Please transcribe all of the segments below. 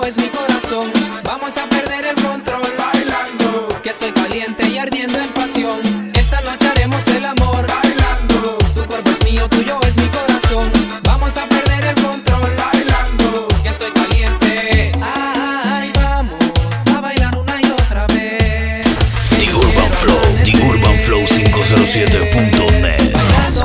es mi corazón. Vamos a perder el control bailando, que estoy caliente y ardiendo en pasión. Esta noche haremos el amor bailando. Tu cuerpo es mío, tuyo es mi corazón. Vamos a perder el control bailando, que estoy caliente. Ay, vamos a bailar una y otra vez. The Urban Flow, The Urban Flow 507.net.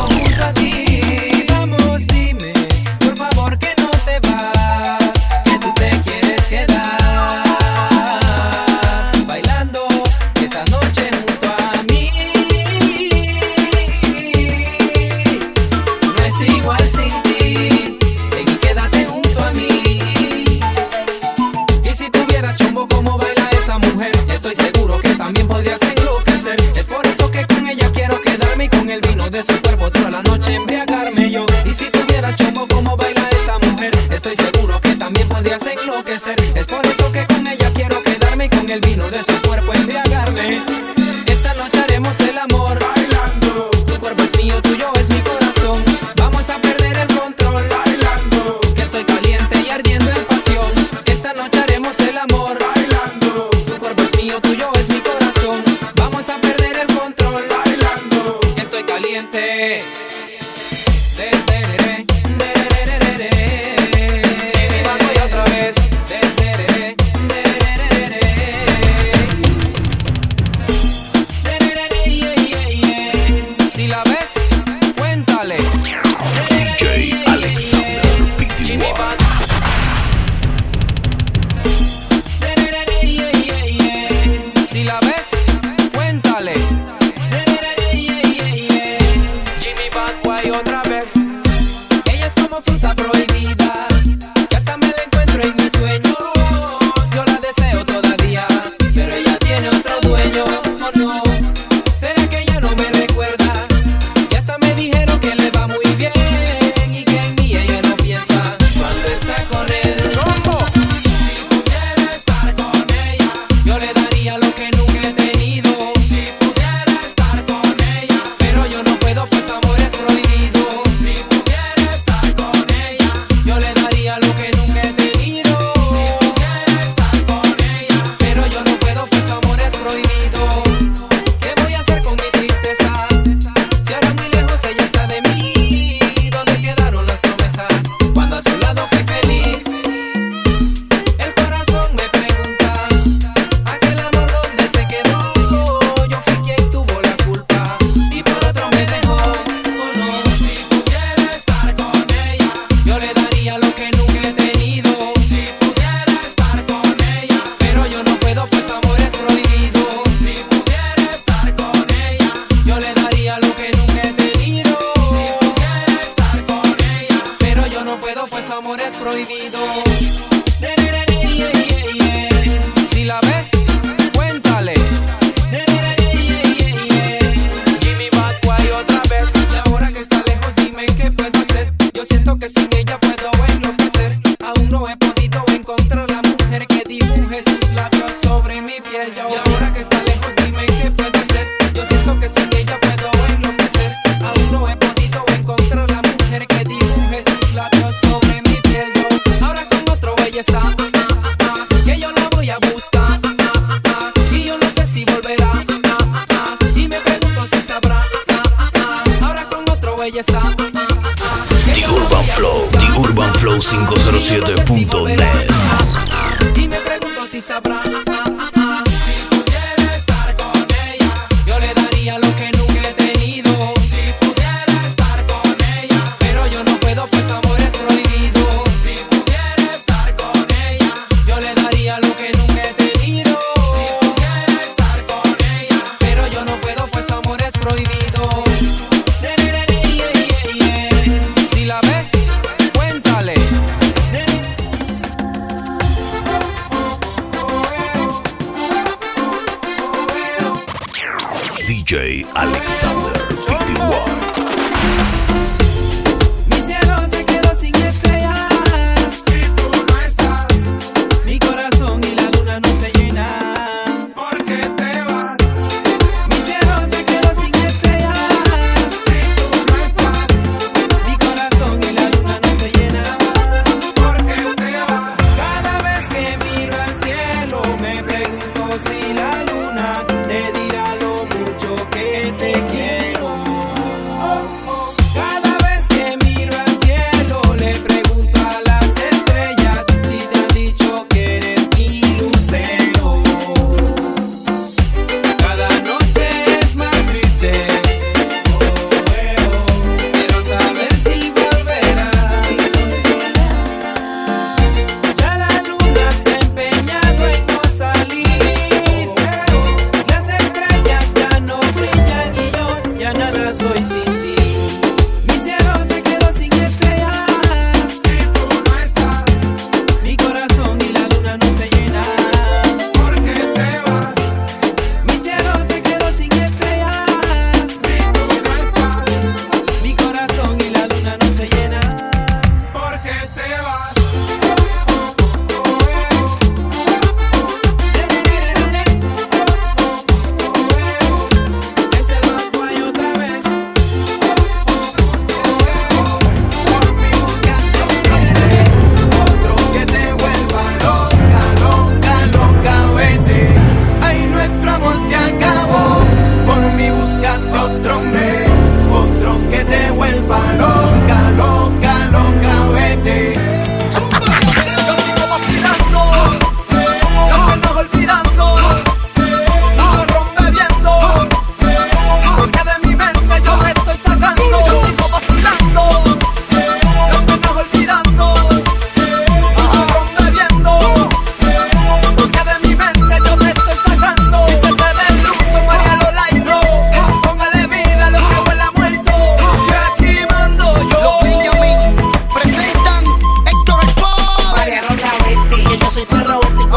De su cuerpo toda la noche embriagarme yo. Y si tuvieras chombo como baila esa mujer, estoy seguro que también podrías enloquecer. Es por eso que con ella quiero quedarme y con el vino de su cuerpo embriagarme. Esta noche haremos el amor bailando. Tu cuerpo es mío, tuyo es mi corazón. Vamos a perder el control bailando, que estoy caliente y ardiendo en pasión. Esta noche haremos el amor bailando. Tu cuerpo es mío, tuyo es mi corazón. Vamos a perder el control bailando, que estoy caliente. Voy otra vez. Si la ves, cuéntale. DJ Alexander Pty. Si la ves, cuéntale. Jimmy Bad Boy otra vez. Ella es como fruta prohibida, que hasta me la encuentro en mis sueños. Yo la deseo todavía, pero ella tiene otro dueño. ¿O no? ¿Será que ella no me recuerda? Y hasta me dijeron que le va muy bien y que en mí ella no piensa cuando está con él. ¿Cómo? Si pudiera estar con ella, yo le daría lo que nunca he tenido. Si pudiera estar con ella, pero yo no puedo, pues amor es prohibido. Si pudiera estar con ella, yo le daría lo que nunca he tenido. Si pudiera estar con ella, pero yo no puedo, pues amor es prohibido. ¿Qué voy a hacer con mi tristeza? Si ahora muy lejos ella está de mí. ¿Dónde quedaron las promesas? Cuando a su lado fui feliz. El corazón me pregunta, aquel amor dónde se quedó. Yo fui quien tuvo la culpa y por otro me dejó. ¿O no? Si pudiera estar con ella, yo le daría lo que nunca he tenido. Si pudiera estar con ella, pero yo no puedo, pues amor es prohibido. Si pudiera estar con ella, yo le daría lo que nunca he tenido. Si pudiera estar con ella, pero yo no puedo, pues amor es prohibido. Si la ves, cuéntale. Jimmy Bad Boy otra vez. Y ahora que está lejos, dime qué puedo hacer. Yo siento que sin ella puedo enloquecer. Aún no he podido encontrar la mujer que dibuje sus labios sobre mi piel. Y ahora que está lejos, dime qué puedo hacer. Yo siento que sin ella puedo enloquecer. Aún no he podido encontrar la mujer que dibuje sus labios sobre mi piel. Ahora con otro ella está, que yo la voy a buscar, y yo no sé si volverá, y me pregunto si sabrá. Ahora con otro ella está, The Urban Flow, The Urban Flow 507.net. y me pregunto si sabrá. Si pudiera estar con ella, yo le daría lo que nunca he tenido. Si pudiera estar con ella, pero yo no puedo, pues amor es prohibido. Si pudiera estar con ella, yo le daría lo que nunca he tenido. Si pudiera estar con ella, pero yo no puedo, pues amor es prohibido. Si la ves, cuéntale. DJ Alexander Pty. Mi cielo se quedó sin estrellas. Si tú no estás, mi corazón y la luna no se llenan. ¿Por qué te vas? Mi cielo se quedó sin estrellas. Si tú no estás, mi corazón y la luna no se llenan. ¿Por qué te vas? Cada vez que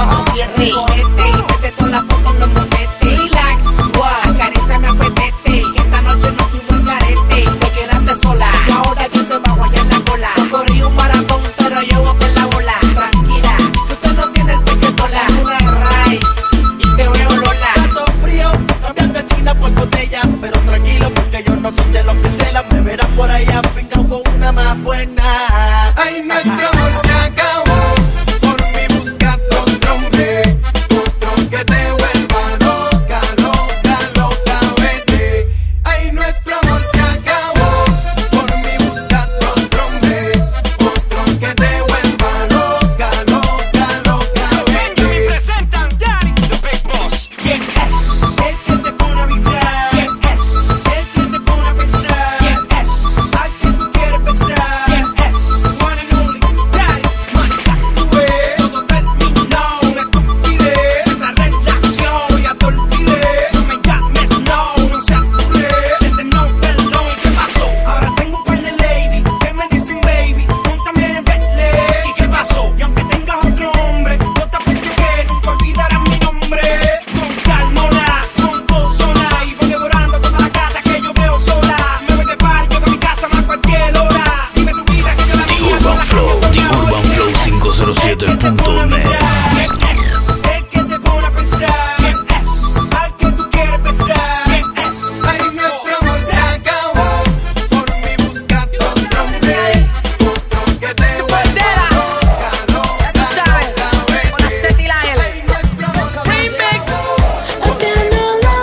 24/7. Vete con la foto en los monetes. Relax, acaríciame a petete. Que esta noche no fuimos al garete. Te quedaste sola y ahora yo te bajo allá en la cola. Yo corrí un maratón pero llevo con la bola. Tranquila, que usted no tiene el piquetola. Una ray y te veo Lola. Tanto frío, cambiando China por botella. Pero tranquilo porque yo no soy de los que se la me verás por allá fincao con una más buena. Ay, nuestro amor se acabó. Por mí buscate otro hombre, otro que te vuelva loca, loca, loca, vete. Ay, nuestro amor se acabó. Por mí buscate otro hombre, otro que te vuelva loca, loca, loca, vete. Me presentan Danny, the Big Boss. ¿Quién es el que te pone a vibrar? ¿Quién es el que te pone a pensar? ¿Quién es al que tú quieres besar? ¿Quién es? One and only Danny. Mónica, todo terminó, una estupidez. Nuestra relación ya te olvidé. No me llames, no se apure. Desde no perdón, ¿qué pasó? Ahora tengo un par de lady que me dicen baby, póntame en Bentley. ¿Y qué pasó? Y aunque tengas otro hombre, yo te apuesto que nunca olvidarás mi nombre. Con calmona, con pozona, y voy devorando toda la gata que yo veo sola. Me voy de par, llego a mi casa más a cualquier hora. Dime tu vida que yo la mía. Urban Flow, The Urban Flow 507.net. ¿Quién es el que te pone a pensar? ¿Quién es al que tú quieres besar? ¿Quién es? Ay, nuestro amor se acabó. Por mí buscate otro hombre, otro que te vuelva loca, loca, Tú sabes, loca, vete. con la Z y la L. Ay, nuestro amor se acabó. Haciéndolo,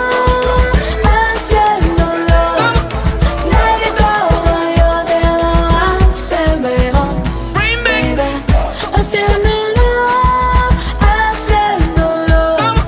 haciéndolo. Nadie como yo te lo hace mejor. Baby. Haciéndolo, haciéndolo.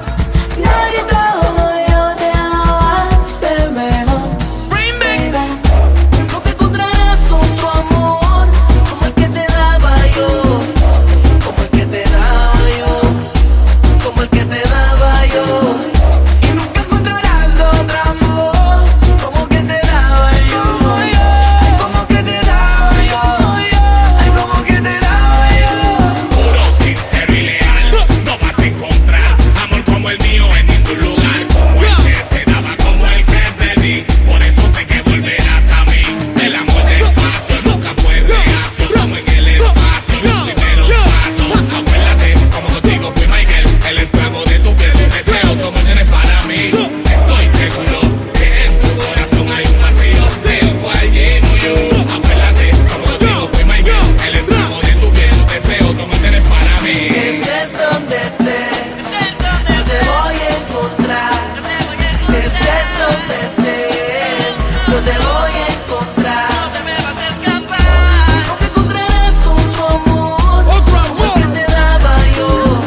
Nadie como yo te lo hace mejor. Baby. No te encontrarás otro amor como el que te daba yo, como el que te daba yo, como el que te daba yo. Y nunca encontrarás otro amor como que te daba yo. Ay, como que te daba yo. Ay, como que te daba yo. Puro, sincero y leal. No vas a encontrar amor como el mío en ningún lugar. Como el que te daba, como el que te di. Por eso sé que volverás a mí. El amor despacio nunca fue reacio. Como en el espacio, los primeros pasos. Acuérdate, como contigo fui Michael, el esclavo de tu piel. Tus deseos son órdenes para mí. Estoy seguro que en tu corazón hay un vacío del cual lleno yo. Acuérdate, como contigo fui Michael, el esclavo de tu piel. Tus deseos son órdenes para mí. Estés donde estés, yo te voy a encontrar. Estés donde estés, yo te voy a encontrar. No te me vas a escapar. No te encontrarás otro amor como el que te daba yo,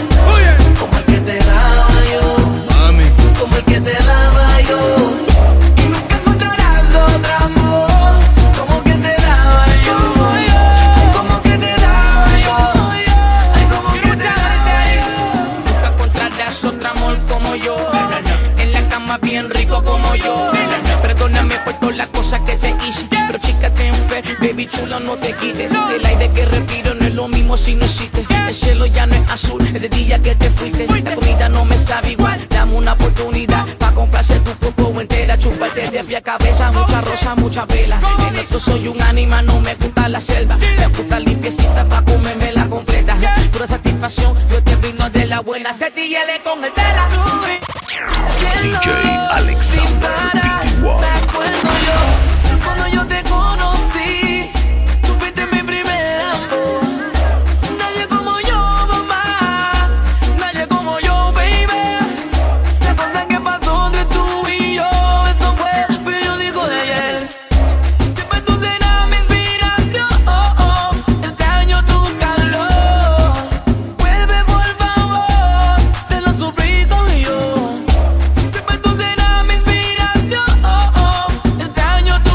como el que te daba yo, como el que te daba yo. Y nunca encontrarás otro amor como que te daba yo. Ay, como que te daba yo. Ay, como que te daba yo. Nunca encontrarás otro amor como yo. En la cama bien rico como yo. Perdóname por todas las cosas que te hice, pero chica ten fe, baby chula no te quites. El aire que respiro no es lo mismo si no existe. El cielo ya no es azul, es de día que te fuiste. La comida no me sabe igual, dame una oportunidad pa' complacer tu cuerpo entera. Chúpate de pie a cabeza, mucha rosa, mucha vela. En esto soy un animal, no me gusta la selva. Me gusta limpiecita pa' comerme la completa. Pura satisfacción, yo te brindo de la buena. Setillele con el tela. DJ Alexander Pty. Me acuerdo yo cuando yo te conocí, tú fuiste mi primer amor. Nadie como yo, mamá, nadie como yo, baby. La cosa que pasó entre tú y yo, eso fue el periódico de ayer. Siempre tú serás mi inspiración, extraño tu calor. Vuelve por favor, te lo suplico yo. Siempre tú serás mi inspiración, extraño tu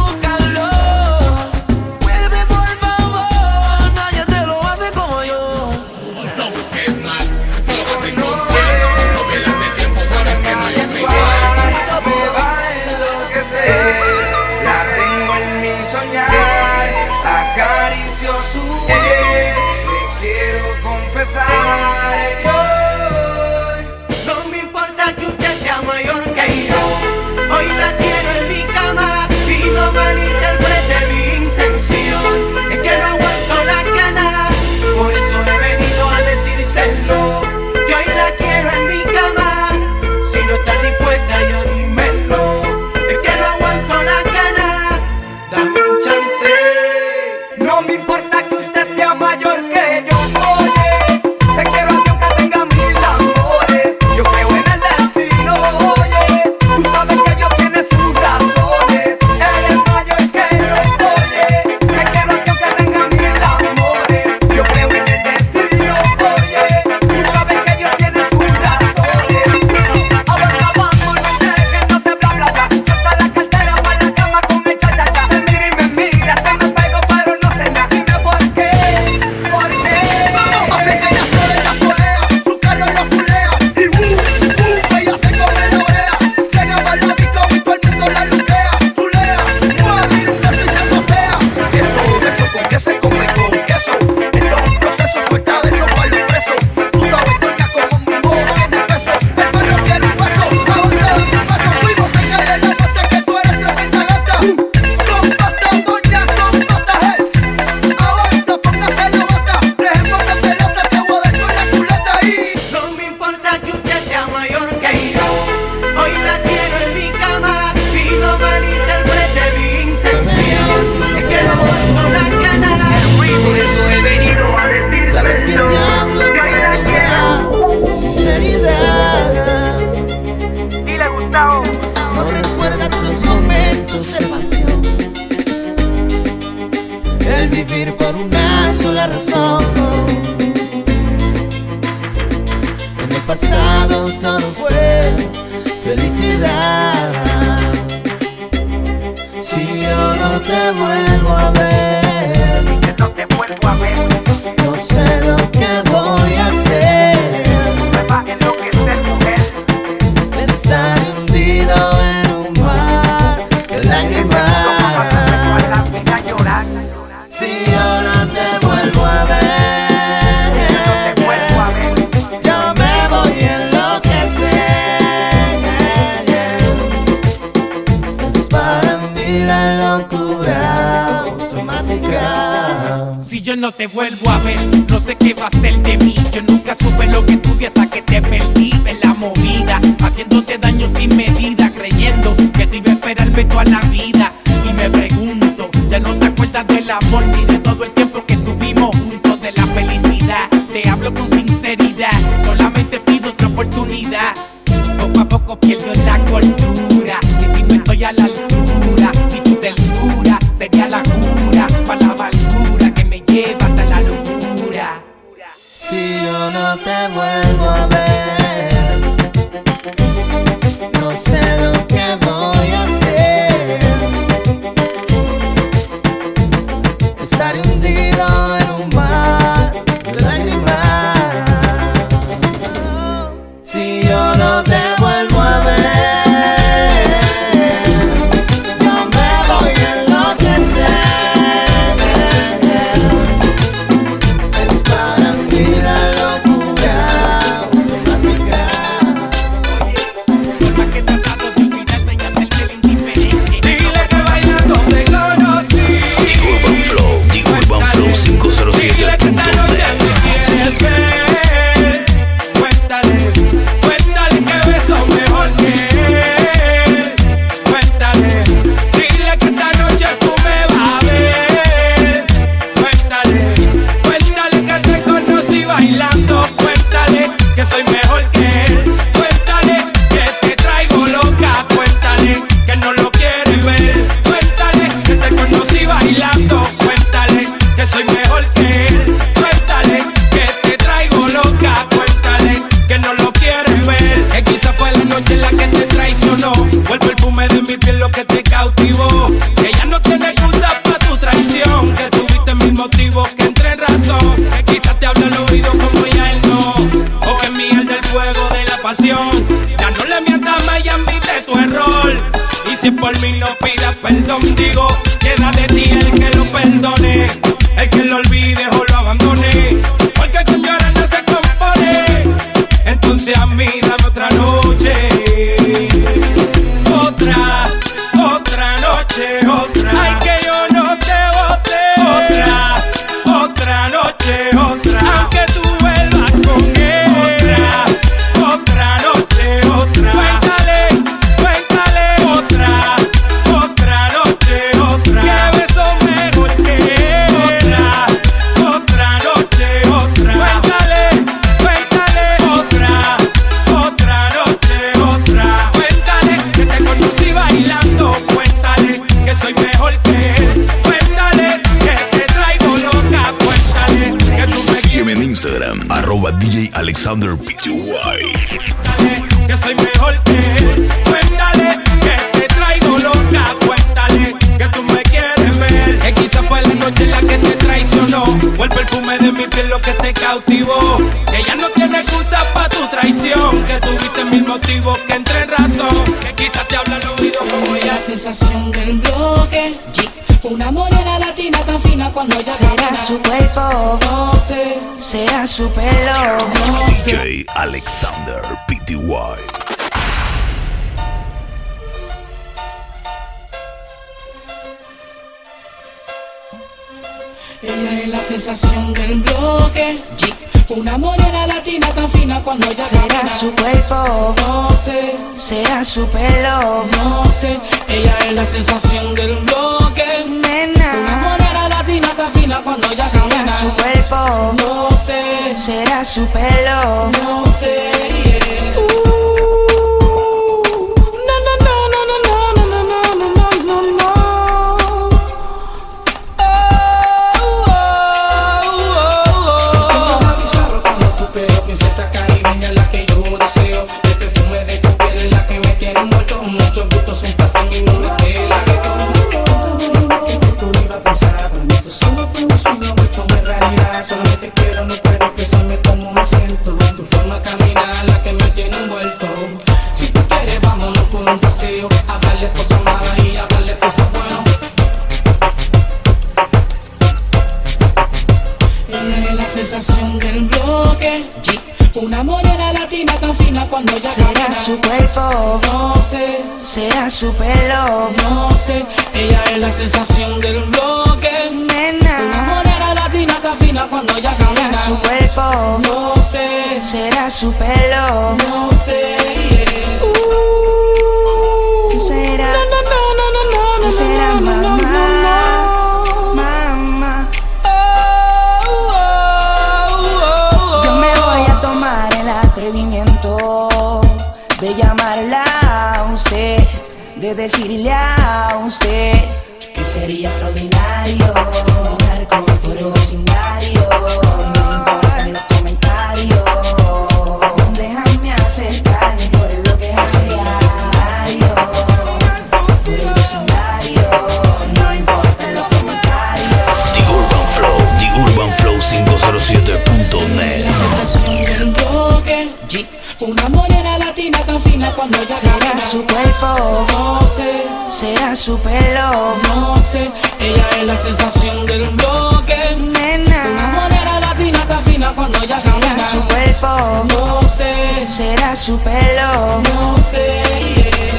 Gustavo. No recuerdas los momentos de pasión, el vivir por una sola razón. En el pasado todo fue felicidad. Si yo no te vuelvo a ver, Si yo no te vuelvo a ver, no sé lo que voy a hacer. me va a enloquecer, mujer. Estar hundido en un mar de lágrimas. Si yo no te vuelvo a ver, yo me voy a enloquecer. Es para mí la locura automática. Si yo no te vuelvo a ver, no sé qué va a ser de mí. Yo nunca supe lo que tuve hasta que te perdí en la movida, haciéndote daño sin medida, creyendo que te iba a esperarme toda la vida. Y me pregunto, ya no te acuerdas del amor ni de todo el tiempo que tuvimos juntos, de la felicidad. Te hablo con sinceridad, solamente pido otra oportunidad. Poco a poco pierdo la cordura, si ti no estoy a la altura, y tu ternura sería la cura para la amargura que me lleva hasta la locura. Si yo no te vuelvo a ver, no sé lo que voy a hacer. Estar hundido en un mar de lágrimas. Si yo no te vuelvo a ver, yo me voy a enloquecer. Es para mí la locura automática. Por más que he tratado de olvidarte y hacerte el indiferente, Dile que bailando te conocí. The Urban Flow 507.net. Dile que esta noche me quieres ver. Cuéntale, cuéntale que beso mejor que él. Cuéntale, dile que esta noche tú me vas a ver. Cuéntale, cuéntale que te conocí bailando. Cuéntale que soy mejor que él. Cuéntale que te traigo loca. Cuéntale que no lo quieres ver. Cuéntale que te conocí bailando. Cuéntale que soy mejor que él. Cuéntale que te traigo loca. Cuéntale que no lo quieres ver. Que quizá fue la noche en la que te traicionó. Fue el perfume de mi piel lo que te cautivó. Que ya no tiene excusa para tu traición. Que tuviste mil motivos que entré en razón. Que quizás te habla al oído como ya él no. O que miel del fuego de la pasión. Ya no le mientas más y admite tu error. Y si por mí no pidas perdón, digo, queda de ti el que lo perdone, el que lo olvide o lo abandone. Porque con llorar no se compone. Entonces a mí dame otra noche. Otra noche, otra. Ay, que yo no te bote. Otra noche, otra. Aunque tú vuelvas con él. Otra noche, otra. Cuéntale, cuéntale. Otra noche, otra. Que beso mejor que él. Otra noche, otra. Cuéntale, cuéntale. Otra noche, otra. Cuéntale que te conocí bailando. Cuéntale que soy mejor que él. Cuéntale que te traigo loca. Cuéntale que tú me Sígueme en Instagram, @DJ Alexander Pty. que soy mejor que él. Cuéntale que te traigo loca. Cuéntale que tú me quieres ver. Que quizá fue la noche en la que te traicionó. Fue el perfume de mi piel lo que te cautivó. Que ya no tiene excusa para tu traición. Que tuviste mil motivos que entré en razón. Que quizás te habla al oído como ya. La sensación del bloque, una morena latina tan fina cuando ella Será camina. su cuerpo, No sé, será su pelo. no sé. DJ Alexander Pty. Ella es la sensación del bloque, una morena latina tan fina cuando ella Será camina. su cuerpo, No sé, será su pelo. no sé. Ella es la sensación del bloque, una Nena, morena latina tan fina cuando ella será camina. su cuerpo, No sé, será su pelo. no sé. cuando ella será camina. su cuerpo, No sé, será su pelo, no sé, ella es la sensación del bloque. nena. Una morena latina tan fina cuando ella Será camina. su cuerpo, No sé, será su pelo, no sé, yeah. ¿qué será? No, ¿Qué será, mamá? Mamá. Yo me voy a tomar el atrevimiento de llamarla a usted, de decirle a usted que sería extraordinario caminar por el vecindario. No importan los comentarios, déjame acercarme por el bloque diario. Por el vecindario, no importan los comentarios. The Urban Flow 507.net. La sensación del bloque. Una morena latina tan fina cuando ella Será camina. su cuerpo, No sé, será su pelo, no sé, ella es la sensación del bloque. Una nena. morena latina tan fina cuando ella Será camina. su cuerpo, No sé, será su pelo, no sé, yeah.